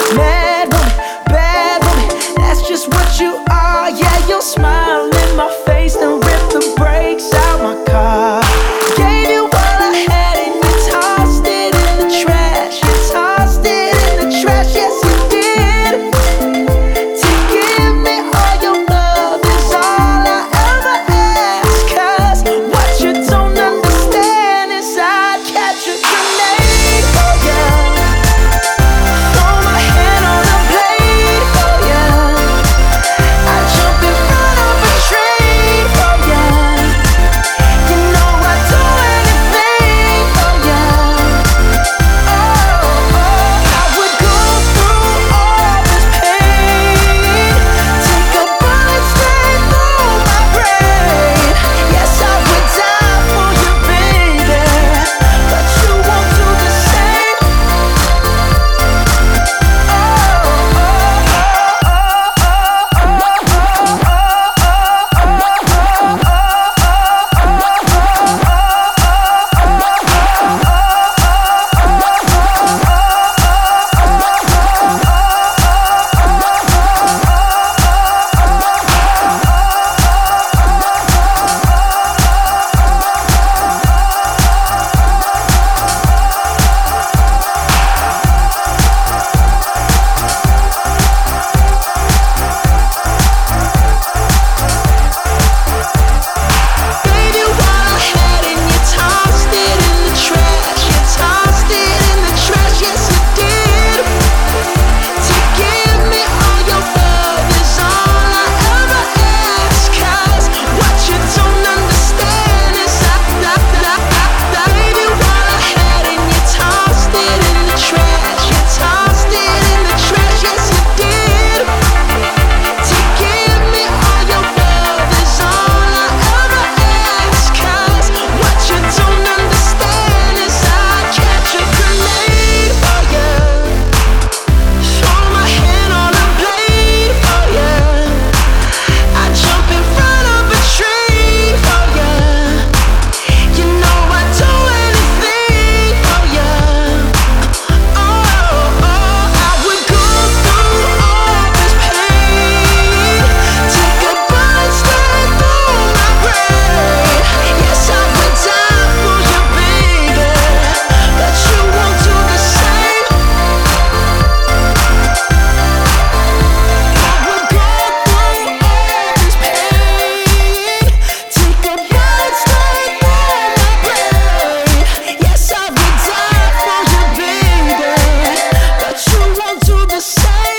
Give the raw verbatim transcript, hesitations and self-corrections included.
Mad woman, bad woman, that's just what you are. Yeah, your smile in my face, then rip the brakes out my car. Gave you all I had and you tossed it in the trash. You tossed it in the trash, yes you did. To give me all your love is all I ever ask. Cause what you don't understand is I'd catch a grenade for ya. Throw my hand on a blade for ya. I'd jump in front of a train for ya. You know I'd do anything for ya. Oh, oh, I would go through all this pain, take a bullet straight through my brain. Yes, I would die for you, baby, but you won't do the same. Gave you all I had and you tossed it in the trash. You tossed it in the trash, yes you did. To give me all your love is all I ever ask. Cause what you don't understand is I, I, I, I, I gave you all I had and you tossed it in the trash. You tossed it in the trash, yes you did. To give me all your love is all I ever ask. Cause what you don't understand is I'd catch a grenade for ya. Throw my hand on a blade for ya. I'd jump in front of a train for ya. You know I'd do anything for ya. Oh, oh, I would go through all this pain, take a bullet straight through my brain. Yes, I would die for you, baby, but you won't do the same. I would go through all this pain, take a bullet straight through my brain. Yes, I would die for you, baby, but you won't do the same.